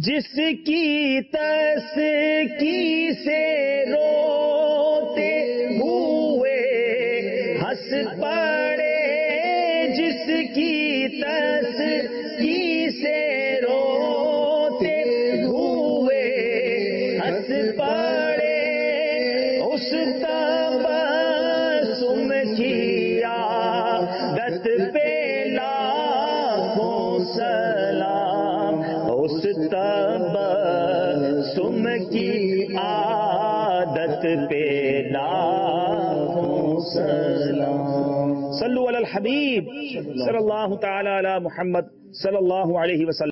जिसकी तस्की से रोते हुए हंस पड़े, जिसकी तस्की से रोते हुए हंस पड़े, उस तबस्सुम की आदत पे लाखों सलाम, उस तबस्सुम की आदत पे लाखों सलाम। सल्लु अलल हबीब सल्लल्लाहु तआला अला मुहम्मद सल्लल्लाहु अलैहि वसल्लम।